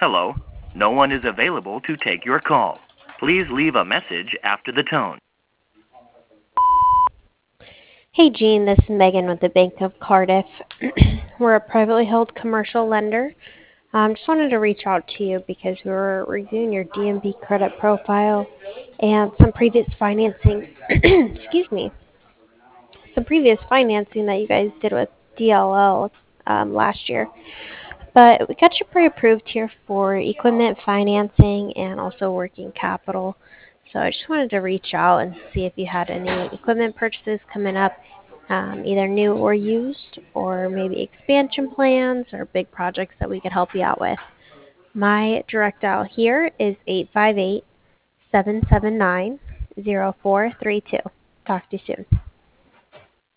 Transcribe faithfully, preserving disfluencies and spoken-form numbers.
Hello. No one is available to take your call. Please leave a message after the tone. Hey Jean, this is Megan with the Bank of Cardiff. We're a privately held commercial lender. Um, just wanted to reach out to you because we were reviewing your D M B credit profile and some previous financing. excuse me, some previous financing that you guys did with D L L um, last year. But we got you pre-approved here for equipment financing and also working capital. So I just wanted to reach out and see if you had any equipment purchases coming up, um, either new or used, or maybe expansion plans or big projects that we could help you out with. My direct dial here is eight five eight, seven seven nine, zero four three two. Talk to you soon.